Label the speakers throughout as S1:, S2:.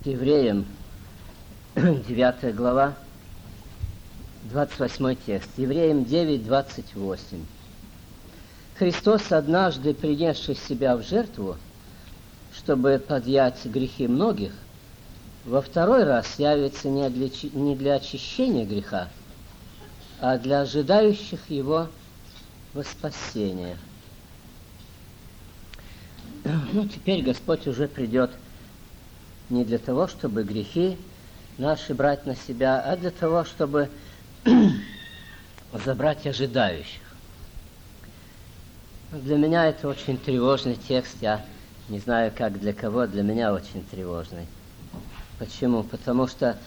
S1: Евреям, 9 глава, 28 текст. Евреям 9, 28. Христос, однажды принесший себя в жертву, чтобы подъять грехи многих, во второй раз явится не для очищения греха, а для ожидающих Его во спасение. Теперь Господь уже придет не для того, чтобы грехи наши брать на себя, а для того, чтобы забрать ожидающих. Для меня это очень тревожный текст. Я не знаю, как для кого, для меня очень тревожный. Почему? Потому что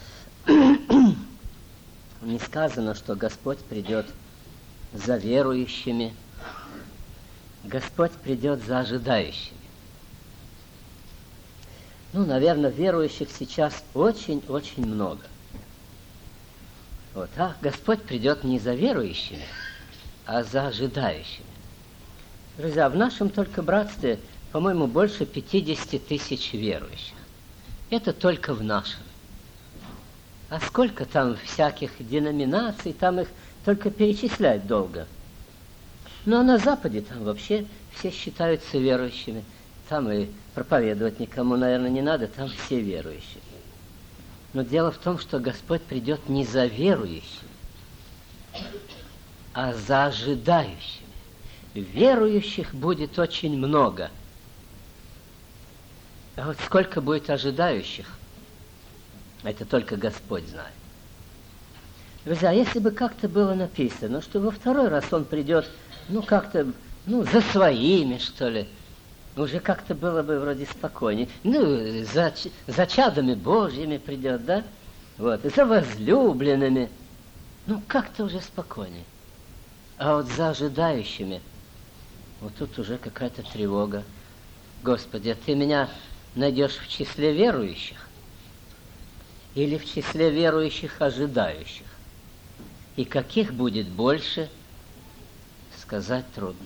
S1: не сказано, что Господь придет за верующими. Господь придет за ожидающими. Наверное, верующих сейчас очень-очень много. А Господь придет не за верующими, а за ожидающими. Друзья, в нашем только братстве, по-моему, больше 50 тысяч верующих. Это только в нашем. А сколько там всяких деноминаций, там их только перечислять долго. А на Западе там вообще все считаются верующими. Там и проповедовать никому, наверное, не надо, там все верующие. Но дело в том, что Господь придет не за верующими, а за ожидающими. Верующих будет очень много. А вот сколько будет ожидающих, это только Господь знает. Друзья, если бы как-то было написано, что во второй раз Он придет, за своими, что ли, уже как-то было бы вроде спокойнее. За чадами Божьими придет, да? За возлюбленными. Как-то уже спокойнее. А вот за ожидающими, тут уже какая-то тревога. Господи, а Ты меня найдешь в числе верующих? Или в числе верующих ожидающих? И каких будет больше, сказать трудно.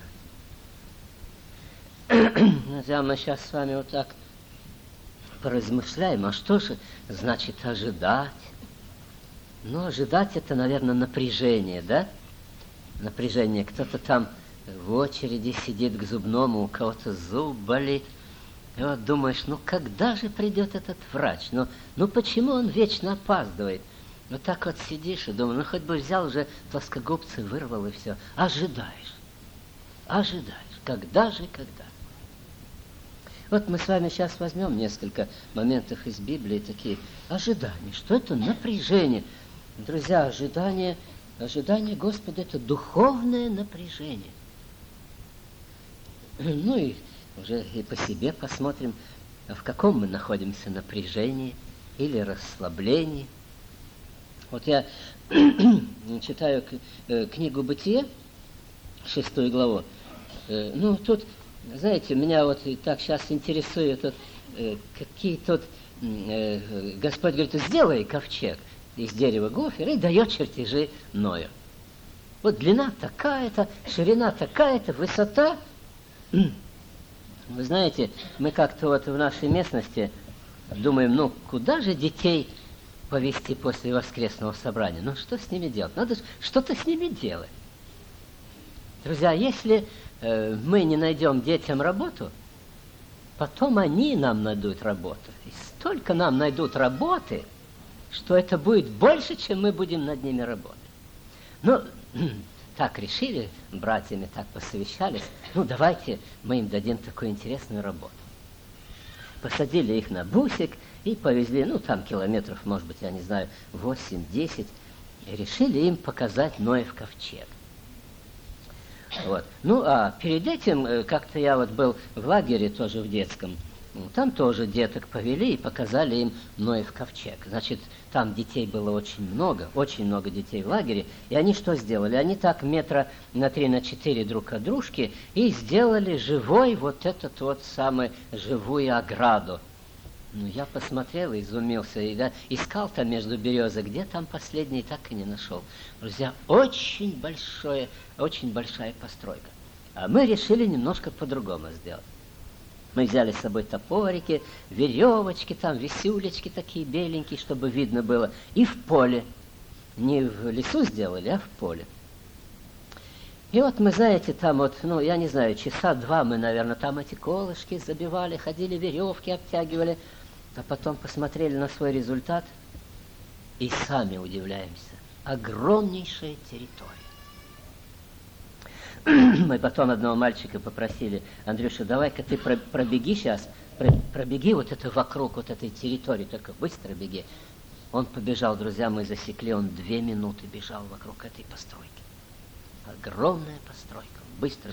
S1: Друзья, мы сейчас с вами вот так поразмышляем, а что же значит ожидать? Ожидать это, наверное, напряжение, да? Напряжение. Кто-то там в очереди сидит к зубному, у кого-то зуб болит. И вот думаешь, когда же придет этот врач? Почему он вечно опаздывает? Так вот сидишь и думаешь, хоть бы взял уже плоскогубцы, вырвал и все. Ожидаешь. Когда же? Мы с вами сейчас возьмем несколько моментов из Библии, такие ожидания. Что это? Напряжение. Друзья, ожидание Господа – это духовное напряжение. И уже и по себе посмотрим, в каком мы находимся напряжении или расслаблении. Я читаю книгу «Бытие», 6 главу. Тут, знаете, меня и так сейчас интересует, какие тут... Господь говорит, сделай ковчег из дерева гофера и дает чертежи Ною. Длина такая-то, ширина такая-то, высота. Вы знаете, мы как-то в нашей местности думаем, куда же детей повезти после воскресного собрания? Что с ними делать? Надо что-то с ними делать. Друзья, если мы не найдем детям работу, потом они нам найдут работу. И столько нам найдут работы, что это будет больше, чем мы будем над ними работать. Так решили, братьями так посовещались, давайте мы им дадим такую интересную работу. Посадили их на бусик и повезли, там километров, может быть, я не знаю, 8-10, и решили им показать Ноев ковчег. А перед этим как-то я был в лагере тоже в детском. Там тоже деток повели и показали им Ноев ковчег. Значит, там детей было очень много детей в лагере. И они что сделали? Они так метра на 3, на 4 друг от дружки и сделали живой самую живую ограду. Я посмотрел и изумился, и искал там между березок, где там последний, так и не нашел. Друзья, очень большая постройка. А мы решили немножко по-другому сделать. Мы взяли с собой топорики, веревочки там, висюлечки такие беленькие, чтобы видно было. И в поле. Не в лесу сделали, а в поле. И вот мы, знаете, там вот, я не знаю, часа два мы, наверное, там эти колышки забивали, ходили, веревки обтягивали, а потом посмотрели на свой результат и сами удивляемся. Огромнейшая территория. Мы потом одного мальчика попросили: Андрюша, давай-ка ты пробеги сейчас, пробеги вот это вокруг вот этой территории, только быстро беги. Он побежал, друзья, мы засекли, он 2 минуты бежал вокруг этой постройки. Огромная постройка, он быстро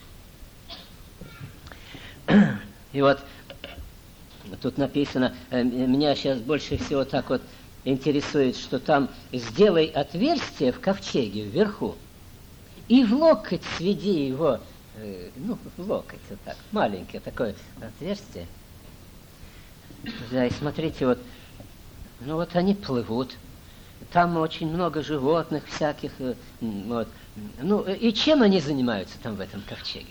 S1: бегает. И вот тут написано, меня сейчас больше всего так вот интересует, что там сделай отверстие в ковчеге вверху, и в локоть сведи его, в локоть вот так, маленькое такое отверстие. Да, и смотрите, вот они плывут, там очень много животных всяких, вот. И чем они занимаются там в этом ковчеге?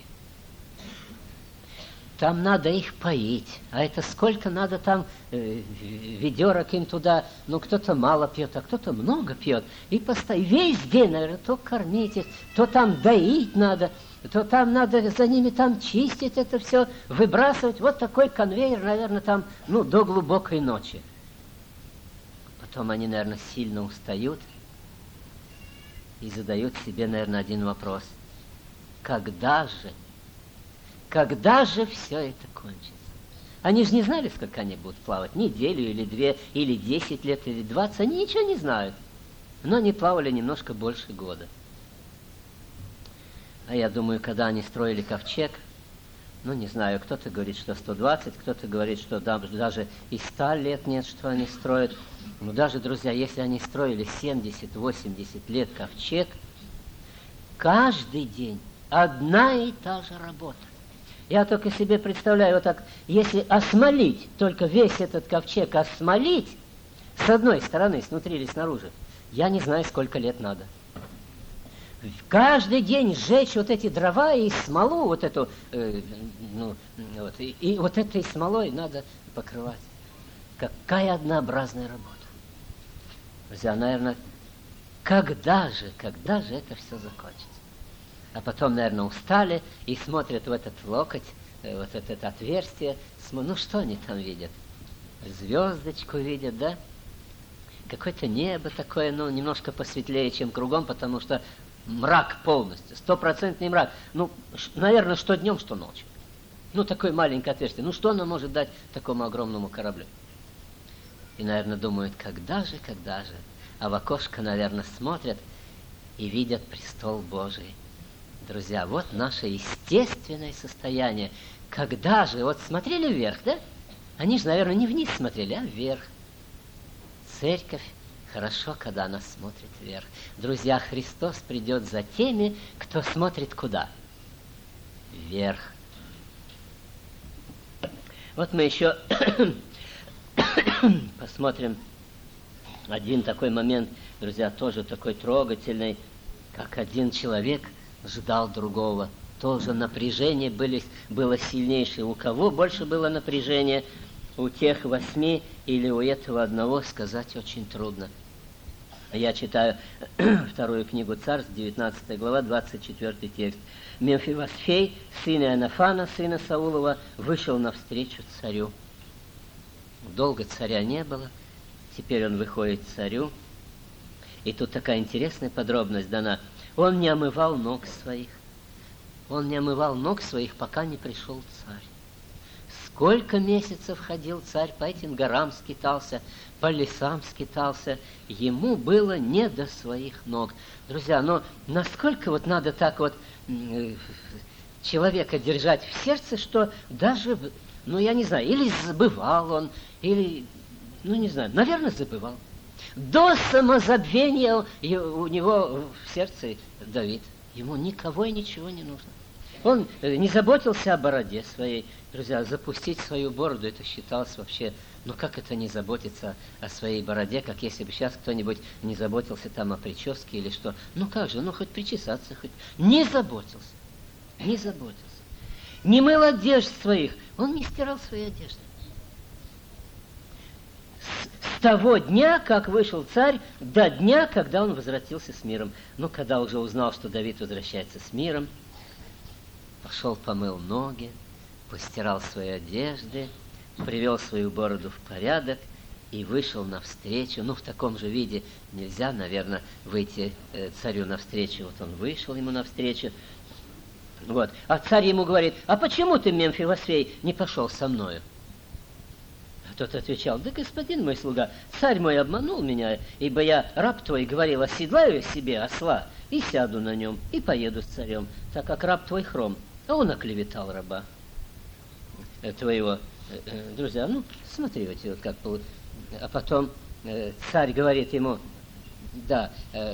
S1: Там надо их поить, а это сколько надо там ведерок им туда, кто-то мало пьет, а кто-то много пьет. И весь день, наверное, то кормить их, то там доить надо, то там надо за ними там чистить это все, выбрасывать. Вот такой конвейер, наверное, там, до глубокой ночи. Потом они, наверное, сильно устают и задают себе, наверное, один вопрос. Когда же все это кончится? Они же не знали, сколько они будут плавать. Неделю или 2, или 10 лет, или 20. Они ничего не знают. Но они плавали немножко больше года. А я думаю, когда они строили ковчег, не знаю, кто-то говорит, что 120, кто-то говорит, что даже и 100 лет нет, что они строят. Но даже, друзья, если они строили 70-80 лет ковчег, каждый день одна и та же работа. Я только себе представляю, вот так, если осмолить, только весь этот ковчег осмолить, с одной стороны, снутри или снаружи, я не знаю, сколько лет надо. Каждый день сжечь вот эти дрова и смолу, вот эту, и вот этой смолой надо покрывать. Какая однообразная работа. Друзья, наверное, когда же это все закончится? А потом, наверное, устали и смотрят в этот локоть, вот это отверстие. Что они там видят? Звездочку видят, да? Какое-то небо такое, немножко посветлее, чем кругом, потому что мрак полностью, 100% мрак. Наверное, что днем, что ночью. Такое маленькое отверстие. Что оно может дать такому огромному кораблю? И, наверное, думают, когда же? А в окошко, наверное, смотрят и видят престол Божий. Друзья, вот наше естественное состояние. Когда же? Вот смотрели вверх, да? Они же, наверное, не вниз смотрели, а вверх. Церковь хорошо, когда она смотрит вверх. Друзья, Христос придет за теми, кто смотрит куда? Вверх. Вот мы еще посмотрим один такой момент, друзья, тоже такой трогательный, как один человек ждал другого. Тоже напряжение было сильнейшее. У кого больше было напряжение? У тех 8 или у этого одного, сказать очень трудно. Я читаю вторую книгу Царств, 19 глава, 24 текст. Мемфивосфей, сын Иоаннафана, сына Саулова, вышел навстречу царю. Долго царя не было, теперь он выходит к царю. И тут такая интересная подробность дана. Он не омывал ног своих. Он не омывал ног своих, пока не пришел царь. Сколько месяцев ходил царь, по этим горам скитался, по лесам скитался. Ему было не до своих ног. Друзья, насколько надо так человека держать в сердце, что даже, я не знаю, или забывал он, или, не знаю, наверное, забывал. До самозабвения у него в сердце Давид. Ему никого и ничего не нужно. Он не заботился о бороде своей. Друзья, запустить свою бороду, это считалось вообще, как это не заботиться о своей бороде, как если бы сейчас кто-нибудь не заботился там о прическе или что. Как же, хоть причесаться, хоть. Не заботился. не мыл одежд своих, он не стирал свои одежды. С того дня, как вышел царь, до дня, когда он возвратился с миром. Ну, когда уже узнал, что Давид возвращается с миром, пошел, помыл ноги, постирал свои одежды, привел свою бороду в порядок и вышел навстречу. Ну, в таком же виде нельзя, наверное, выйти царю навстречу. Вот он вышел ему навстречу. Вот. А царь ему говорит: а почему ты, Мемфивосфей, не пошел со мною? Тот отвечал: да, господин мой слуга, царь мой обманул меня, ибо я, раб твой, говорил, оседлаю себе осла и сяду на нем, и поеду с царем, так как раб твой хром. А он оклеветал раба твоего. Друзья, ну, смотрите, вот как было. А потом царь говорит ему: да,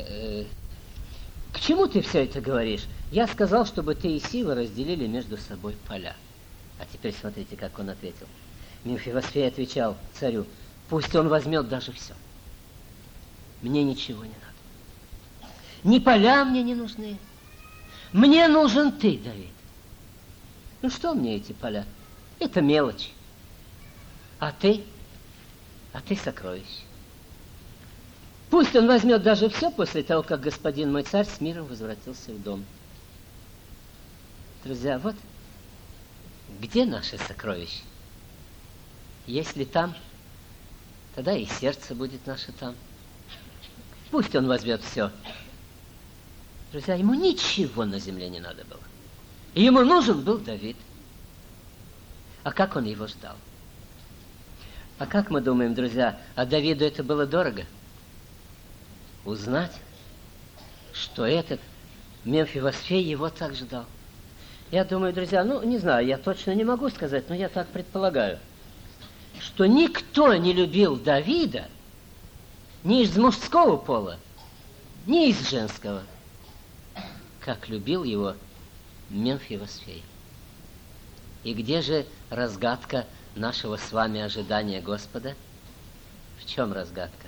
S1: к чему ты все это говоришь? Я сказал, чтобы ты и Сива разделили между собой поля. А теперь смотрите, как он ответил. Мемфивосфей отвечал царю: пусть он возьмет даже все. Мне ничего не надо. Ни поля мне не нужны. Мне нужен ты, Давид. Ну что мне эти поля? Это мелочь. А ты сокровище. Пусть он возьмет даже все после того, как господин мой царь с миром возвратился в дом. Друзья, вот где наше сокровище? Если там, тогда и сердце будет наше там. Пусть он возьмет все. Друзья, ему ничего на земле не надо было. И ему нужен был Давид. А как он его ждал? А как мы думаем, друзья, а Давиду это было дорого? Узнать, что этот Мемфивосфей его так ждал. Я думаю, друзья, ну, не знаю, я точно не могу сказать, но я так предполагаю, что никто не любил Давида ни из мужского пола, ни из женского, как любил его Мемфивосфей. И где же разгадка нашего с вами ожидания Господа? В чем разгадка?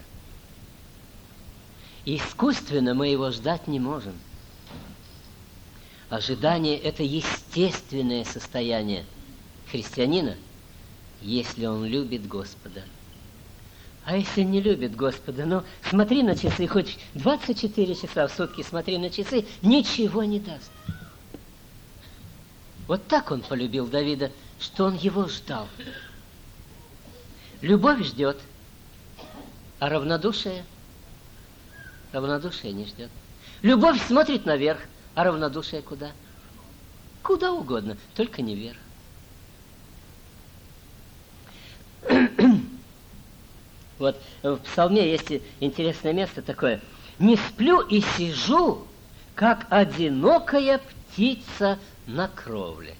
S1: Искусственно мы его ждать не можем. Ожидание – это естественное состояние христианина, если он любит Господа. А если не любит Господа, ну, смотри на часы, хоть 24 часа в сутки смотри на часы, ничего не даст. Вот так он полюбил Давида, что он его ждал. Любовь ждет, а равнодушие не ждет. Любовь смотрит наверх, а равнодушие куда? Куда угодно, только не вверх. Вот в псалме есть интересное место такое. «Не сплю и сижу, как одинокая птица на кровле».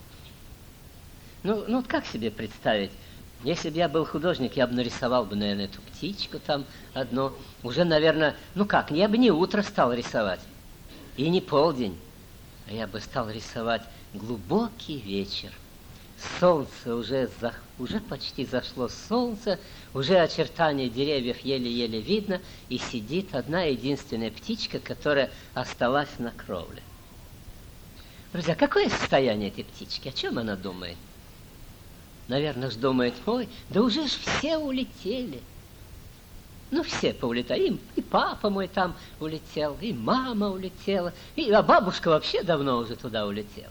S1: Ну как себе представить? Если бы я был художник, я бы нарисовал бы, наверное, эту птичку там одну. Уже, наверное, я бы не утро стал рисовать, и не полдень, а я бы стал рисовать глубокий вечер. Солнце уже почти зашло солнце, уже очертания деревьев еле-еле видно, и сидит одна единственная птичка, которая осталась на кровле. Друзья, какое состояние этой птички? О чем она думает? Наверное, думает: ой, да уже ж все улетели. Ну, все поулетали. И папа мой там улетел, и мама улетела, а бабушка вообще давно уже туда улетела.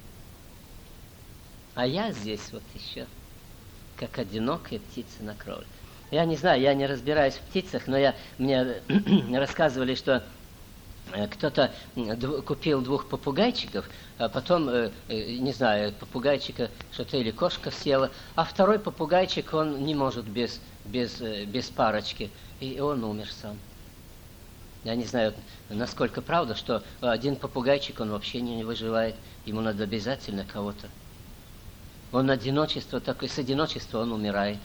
S1: А я здесь вот еще, как одинокая птица на кровле. Я не знаю, я не разбираюсь в птицах, но мне рассказывали, что кто-то купил 2 попугайчиков, а потом, не знаю, попугайчика что-то или кошка съела, а второй попугайчик, он не может без парочки, и он умер сам. Я не знаю, насколько правда, что один попугайчик, он вообще не выживает, ему надо обязательно кого-то. Он одиночество такое, с одиночества он умирает.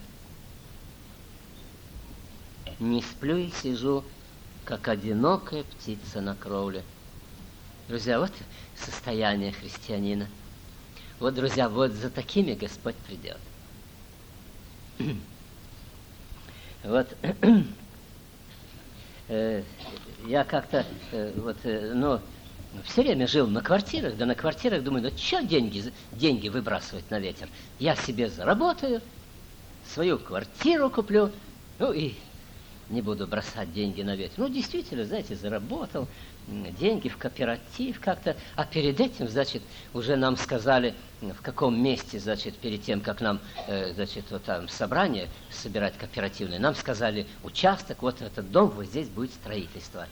S1: Не сплю и сижу, как одинокая птица на кровле. Друзья, вот состояние христианина. Вот, друзья, вот за такими Господь придет. Вот я как-то все время жил на квартирах, да на квартирах думаю, ну что деньги выбрасывать на ветер? Я себе заработаю, свою квартиру куплю, ну и не буду бросать деньги на ветер. Ну, действительно, знаете, заработал деньги в кооператив как-то, а перед этим, значит, уже нам сказали, в каком месте, значит, перед тем, как нам, значит, вот там собрание собирать кооперативное, нам сказали, участок, вот этот дом, вот здесь будет строительство.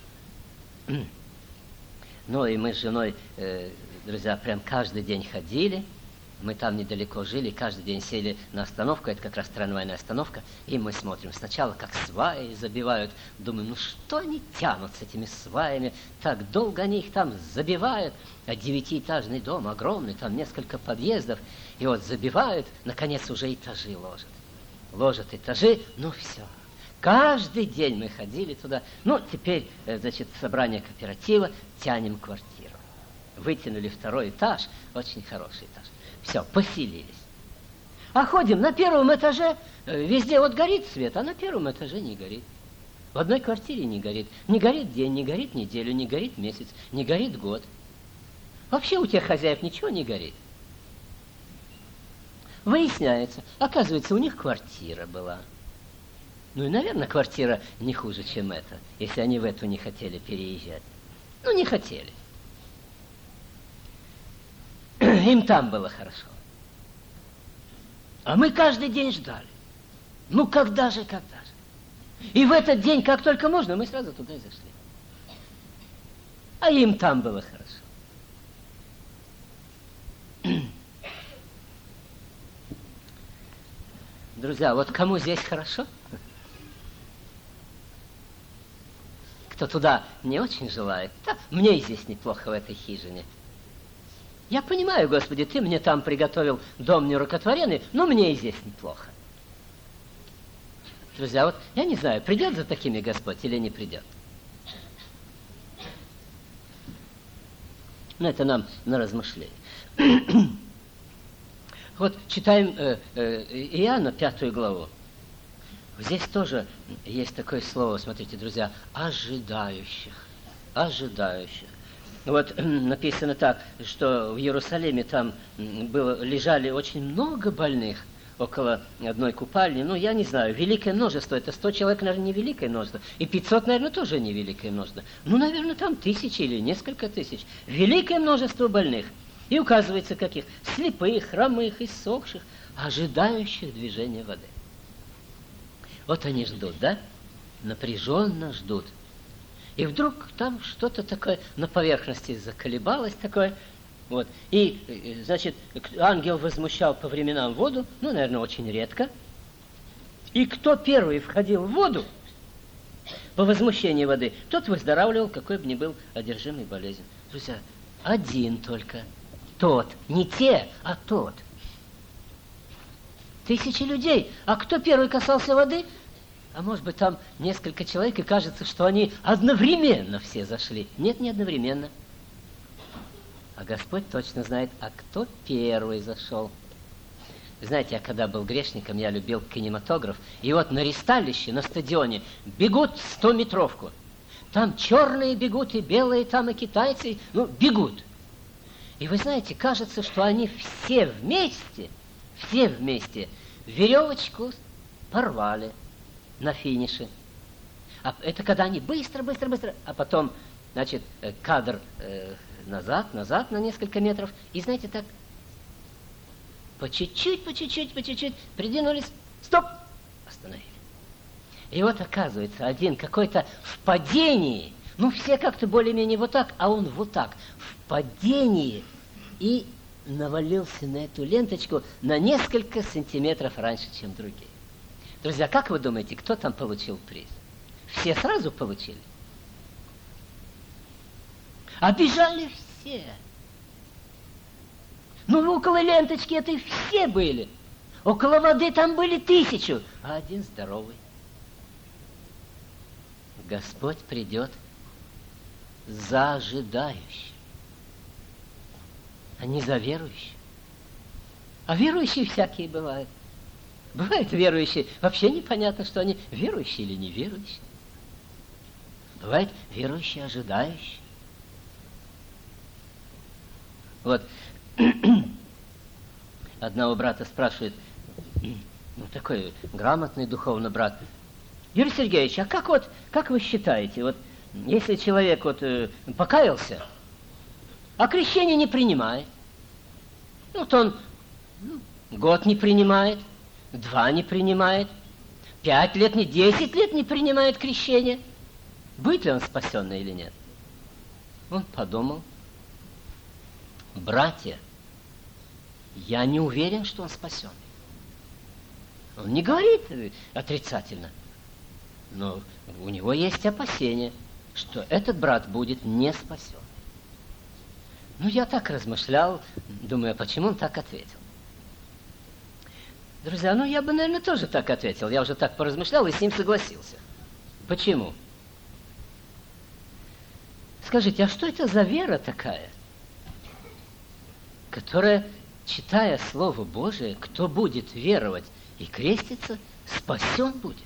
S1: Ну, и мы с женой, друзья, прям каждый день ходили. Мы там недалеко жили, каждый день сели на остановку, это как раз трамвайная остановка, и мы смотрим сначала, как сваи забивают. Думаем, ну что они тянут с этими сваями, так долго они их там забивают. А 9-этажный дом огромный, там несколько подъездов, и вот забивают, наконец уже этажи ложат. Ложат этажи, ну все. Каждый день мы ходили туда. Ну, теперь, значит, собрание кооператива, тянем квартиру. Вытянули 2-й этаж, очень хороший этаж. Все, поселились. А ходим на 1-м этаже, везде вот горит свет, а на 1-м этаже не горит. В одной квартире не горит. Не горит день, не горит неделю, не горит месяц, не горит год. Вообще у тех хозяев ничего не горит. Выясняется, оказывается, у них квартира была. Ну и, наверное, квартира не хуже, чем эта, если они в эту не хотели переезжать. Ну, не хотели. Им там было хорошо. А мы каждый день ждали. Ну, когда же? И в этот день, как только можно, мы сразу туда и зашли. А им там было хорошо. Друзья, вот кому здесь хорошо? Кто туда не очень желает, да, мне и здесь неплохо в этой хижине. Я понимаю, Господи, Ты мне там приготовил дом нерукотворенный, но мне и здесь неплохо. Друзья, вот я не знаю, придет за такими Господь или не придет. Но это нам на размышление. Вот читаем Иоанна 5 главу. Здесь тоже есть такое слово, смотрите, друзья, ожидающих. Ожидающих. Вот написано так, что в Иерусалиме там лежали очень много больных около одной купальни. Ну, я не знаю, великое множество. Это 100 человек, наверное, не великое множество. И 500, наверное, тоже не великое множество. Ну, наверное, там 1000 или несколько тысяч. Великое множество больных. И указывается, каких? Слепых, хромых, иссохших, ожидающих движения воды. Вот они ждут, да? Напряженно ждут. И вдруг там что-то такое на поверхности заколебалось такое. Вот. И, значит, ангел возмущал по временам воду, ну, наверное, очень редко. И кто первый входил в воду по возмущению воды, тот выздоравливал, какой бы ни был одержимый болезнью. Друзья, один только. Тот. Не те, а тот. 1000 людей. А кто первый касался воды? А может быть, там несколько человек, и кажется, что они одновременно все зашли. Нет, не одновременно. А Господь точно знает, а кто первый зашел. Знаете, я когда был грешником, я любил кинематограф. И вот на ристалище, на стадионе бегут 100-метровку. Там черные бегут, и белые там, и китайцы. Ну, бегут. И вы знаете, кажется, что они все вместе веревочку порвали на финише. А это когда они быстро, а потом, значит, кадр назад на несколько метров. И знаете, так по чуть-чуть, придвинулись, стоп, остановили. И вот оказывается, один какой-то в падении, ну все как-то более-менее вот так, а он вот так, в падении, и навалился на эту ленточку на несколько сантиметров раньше, чем другие. Друзья, как вы думаете, кто там получил приз? Все сразу получили? А бежали все. Ну, около ленточки этой все были. Около воды там были 1000, а один здоровый. Господь придет за ожидающим, а не за верующим. А верующие всякие бывают. Бывают верующие, вообще непонятно, что они верующие или неверующие. Бывают верующие, ожидающие. Вот одного брата спрашивает, ну, такой грамотный духовный брат: Юрий Сергеевич, а как вы считаете, вот если человек покаялся, а крещение не принимает, то он год не принимает, 2 не принимает, 5 лет, 10 лет не принимает крещение, будет ли он спасенный или нет? Он подумал: братья, я не уверен, что он спасенный. Он не говорит отрицательно, но у него есть опасения, что этот брат будет не спасен. Я так размышлял, думаю, почему он так ответил. Друзья, я бы, наверное, тоже так ответил. Я уже так поразмышлял и с ним согласился. Почему? Скажите, а что это за вера такая, которая, читая Слово Божие, кто будет веровать и креститься, спасен будет?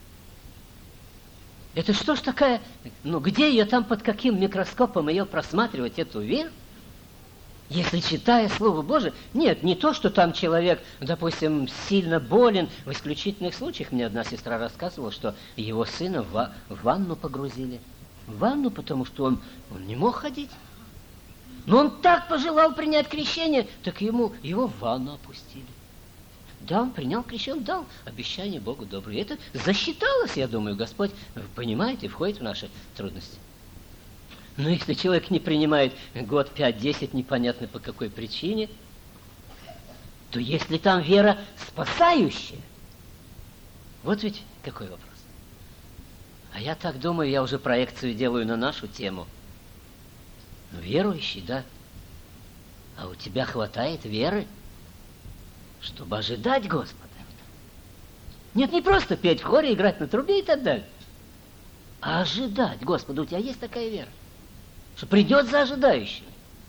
S1: Это что ж такая, где ее там, под каким микроскопом ее просматривать, эту веру? Если, читая Слово Божие, нет, не то, что там человек, допустим, сильно болен. В исключительных случаях мне одна сестра рассказывала, что его сына в ванну погрузили. В ванну, потому что он не мог ходить. Но он так пожелал принять крещение, так его в ванну опустили. Да, он принял крещение, он дал обещание Богу доброе. Это засчиталось, я думаю, Господь, понимаете, входит в наши трудности. Но если человек не принимает год, 5, 10, непонятно по какой причине, то если там вера спасающая, вот ведь какой вопрос. А я так думаю, я уже проекцию делаю на нашу тему. Верующий, да. А у тебя хватает веры, чтобы ожидать Господа? Нет, не просто петь в хоре, играть на трубе и так далее, а ожидать Господа. У тебя есть такая вера, что придет за ожидающим?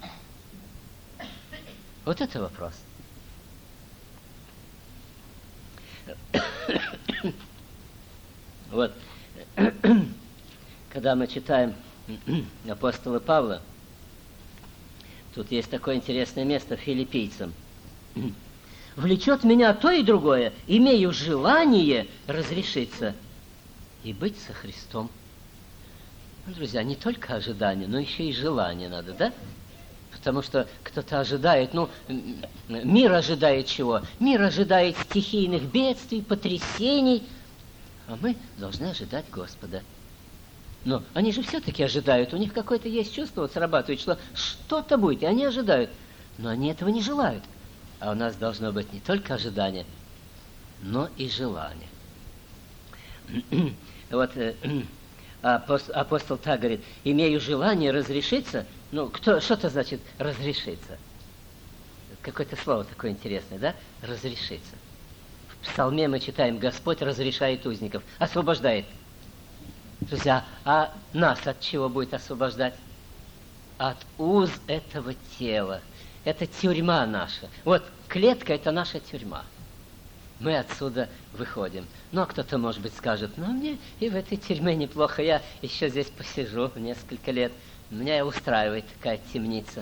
S1: Вот это вопрос. Вот, когда мы читаем апостола Павла, тут есть такое интересное место филиппийцам. «Влечет меня то и другое, имею желание разрешиться и быть со Христом». Друзья, не только ожидание, но еще и желание надо, да? Потому что кто-то ожидает, мир ожидает чего? Мир ожидает стихийных бедствий, потрясений, а мы должны ожидать Господа. Но они же все-таки ожидают, у них какое-то есть чувство, срабатывает, что что-то будет, и они ожидают, но они этого не желают. А у нас должно быть не только ожидание, но и желание. Вот апостол так говорит: имею желание разрешиться. Что это значит разрешиться? Какое-то слово такое интересное, да? Разрешиться. В псалме мы читаем: Господь разрешает узников, освобождает. Друзья, а нас от чего будет освобождать? От уз этого тела. Это тюрьма наша. Вот клетка — это наша тюрьма. Мы отсюда выходим. А кто-то, может быть, скажет: мне и в этой тюрьме неплохо, я еще здесь посижу несколько лет. Меня устраивает такая темница.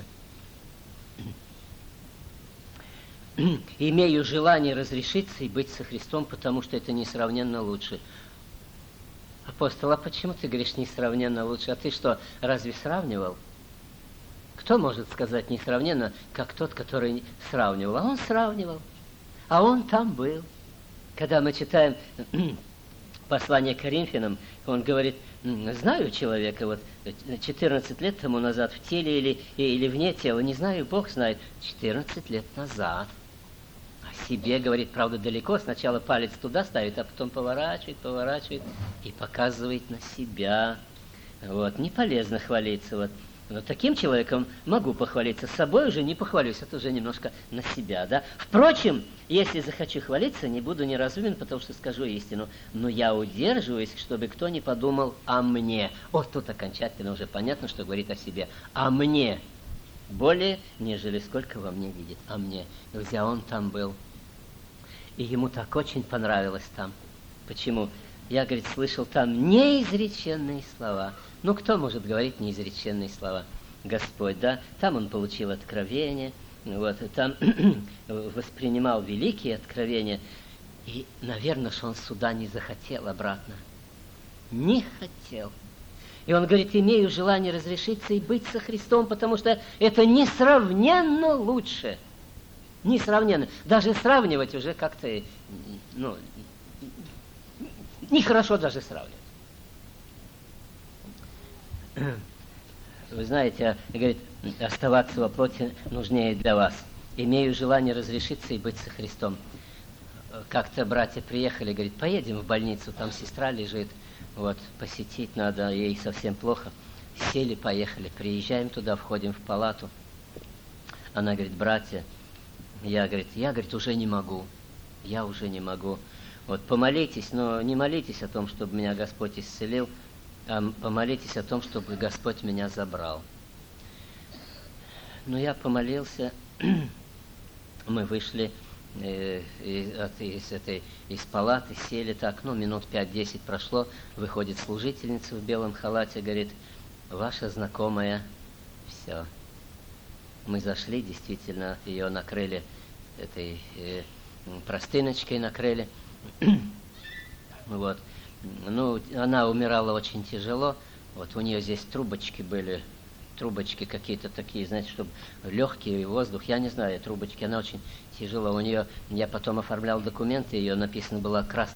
S1: Имею желание разрешиться и быть со Христом, потому что это несравненно лучше. Апостол, а почему ты говоришь несравненно лучше? А ты что, разве сравнивал? Кто может сказать несравненно, как тот, который сравнивал? А он сравнивал. А он там был. Когда мы читаем послание к Коринфянам, он говорит: знаю человека 14 лет тому назад в теле или вне тела, не знаю, Бог знает, 14 лет назад. О себе говорит, правда, далеко, сначала палец туда ставит, а потом поворачивает и показывает на себя. Не полезно хвалиться. Но таким человеком могу похвалиться, собой уже не похвалюсь, это уже немножко на себя, да. Впрочем, если захочу хвалиться, не буду неразумен, потому что скажу истину, но я удерживаюсь, чтобы кто не подумал о мне. Тут окончательно уже понятно, что говорит о себе. О мне. Более, нежели сколько во мне видит. О мне. Друзья, он там был. И ему так очень понравилось там. Почему? Я, говорит, слышал там неизреченные слова. Кто может говорить неизреченные слова? Господь, да, там он получил откровение, вот, там воспринимал великие откровения, и, наверное, что он сюда не захотел обратно. Не хотел. И он говорит, имею желание разрешиться и быть со Христом, потому что это несравненно лучше. Несравненно. Даже сравнивать уже как-то, ну, нехорошо даже сравнивать. Вы знаете, говорит, оставаться во плоти нужнее для вас. Имею желание разрешиться и быть со Христом. Как-то братья приехали, говорит, поедем в больницу, там сестра лежит, вот, посетить надо, ей совсем плохо. Сели, поехали, приезжаем туда, входим в палату. Она говорит, братья, я, говорит, уже не могу, я уже не могу. Вот, помолитесь, но не молитесь о том, чтобы меня Господь исцелил, а помолитесь о том, чтобы Господь меня забрал. Ну, я помолился, мы вышли из палаты, сели так, ну, минут 5-10 прошло, выходит служительница в белом халате, говорит, ваша знакомая, все. Мы зашли, действительно, ее накрыли этой простыночкой, накрыли. Вот. Ну, она умирала очень тяжело, вот у нее здесь трубочки были, трубочки какие-то такие, знаете, чтобы легкий воздух, я не знаю, трубочки, она очень тяжело, у нее, я потом оформлял документы, ее написано было красной